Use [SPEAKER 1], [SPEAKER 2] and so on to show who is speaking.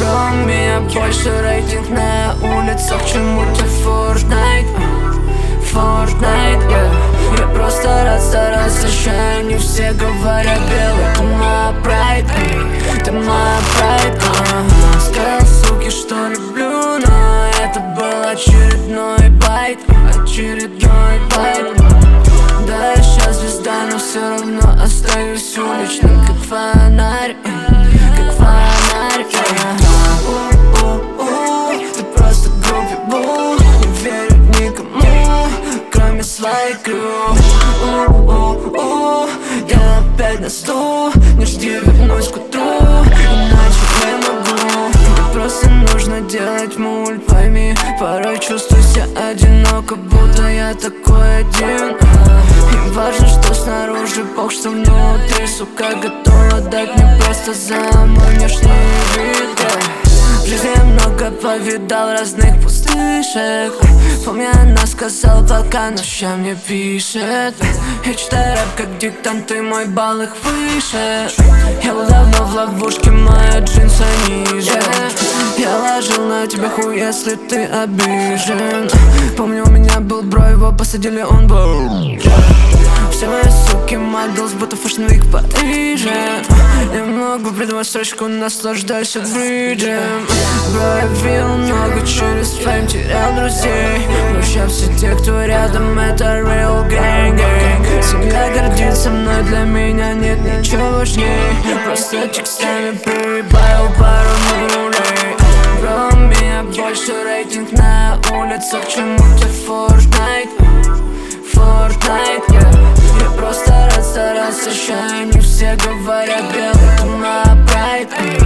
[SPEAKER 1] Бро, у меня больше рейтинг на улицах, чем у тебя Fortnite, yeah. Я просто рад стараться, ща не все говорят белый. Ты моя прайд, ты моя прайд. Сказал суки, что люблю, но это был очередной байт. Да, я сейчас звезда, но все равно остаюсь уличным, как фонарь, Ты просто группе бул, не верю никому, кроме своей крю. Я опять на стул, не жди, вернусь к утру, иначе не могу. Мне просто нужно делать мульт, пойми. Порой чувствую себя одиноко, будто я такой один. И важно, что снаружи, бог, что внутри. Сука готова дать мне просто за мой внешний вид. В жизни я много повидал разных пустышек. Помню, она сказала, пока, но ща мне пишет. Я читаю рэп как диктант, и мой балл их выше. Я был давно в ловушке, моя джинса ниже. Я ложил на тебя хуй, если ты обижен. Помню, у меня был бро, его посадили, он был. Все мои суки моделс, будто Fashion Week в Париже. Я могу придумать строчку, наслаждайся бриджем. Бро, я видел много через фейм, терял друзей. Но ща все те, кто рядом, это real gang. Семья гордится мной, для меня нет ничего важней. Просто текстами прибавил пару нулей. Бро, у меня больше рейтинг на улицах, чем у тебя Fortnite, yeah. Я просто рад стараться, ща не все говорят белый. Ты моя прайд.